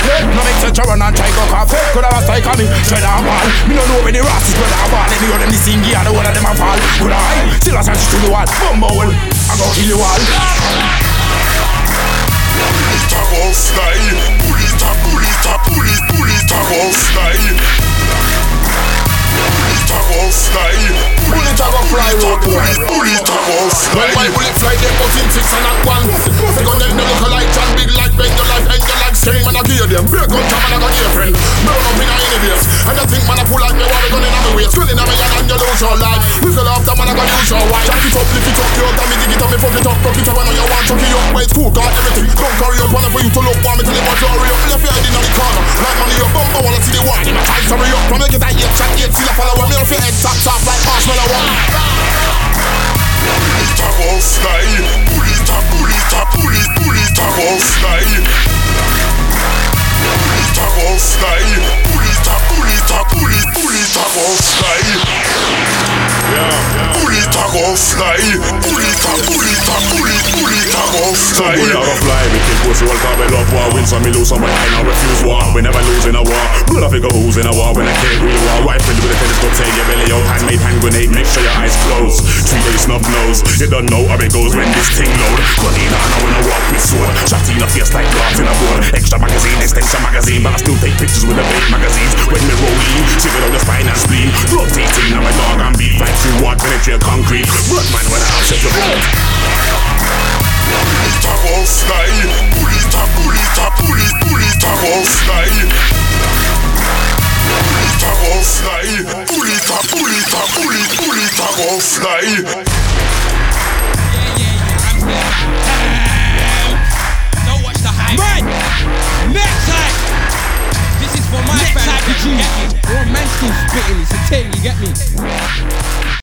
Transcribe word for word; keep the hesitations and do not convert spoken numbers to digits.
Yeah, no make sense to run and try go coffee. Could have a strike on me, straight on ball. Me no know when the rascals spread out ball. Any of them this thing here, the one of them a fall. Could I? Still a search to the wall. Bumble, I go kill you all. Bullet a go fly. Bullet a, bullet a, bullet, bullet a go fly. Bullet a go fly. Bullet a go fly, road boy. Bullet a go fly. When my bullet fly, they put in six and not one. They gun them, they look like John Big like bend your life, end your life, same man I kill them. Break gun time and I got your friend. Burn up in a any base. And you think man I pull like me, what we gun in my waist. Gun in my hand and you lose your life. Whistle after man I got use your wife. Jack it up, lift it up, you got me dig it up, me fuck it up, rock it up, and you want chuck it up. Wait, cool, got everything. Don't carry up, wanna for you to look, want me to live on your real. Left your head in the corner. Like money your bum, I wanna see the one in my time, sorry up. From make it a eight shot, eight still a follow. Me off your head, top, top, like marshmallow one. Bullet a go fly. Bullet a, bullet a, bullet, bullet a go fly. Bullet a go fly. Bullet a, bullet a, bullet, bullet a go fly. Bullet a go fly. Bullet a, bullet a, bullet, bullet a go fly. Bullet a go fly. We kill pussy, all carbon love war. Win some, me lose some, I now refuse war. We never lose in a war. Blood of figure who's in a war. When I can't real war. Rifle with a telescope, take your belly out. Handmade hand grenade, make sure your eyes close. Three days snub nose. You don't know how it goes when this thing load. Gun in on, when I walk with sword. Shot in a face like glass in a board. Extra magazine, extension magazine. But I still take pictures with the bait magazines. When me roll in, shit without the spine and spleen. Blood eighteen, now my dog and beat. Like through water, penetrate concrete. Blood man when I upset your blood. Bullet a go fly. Bullet a, bullet a, bullet, bullet a go fly. Bullet a go fly. Bullet a, bullet a, bullet, bullet a go fly.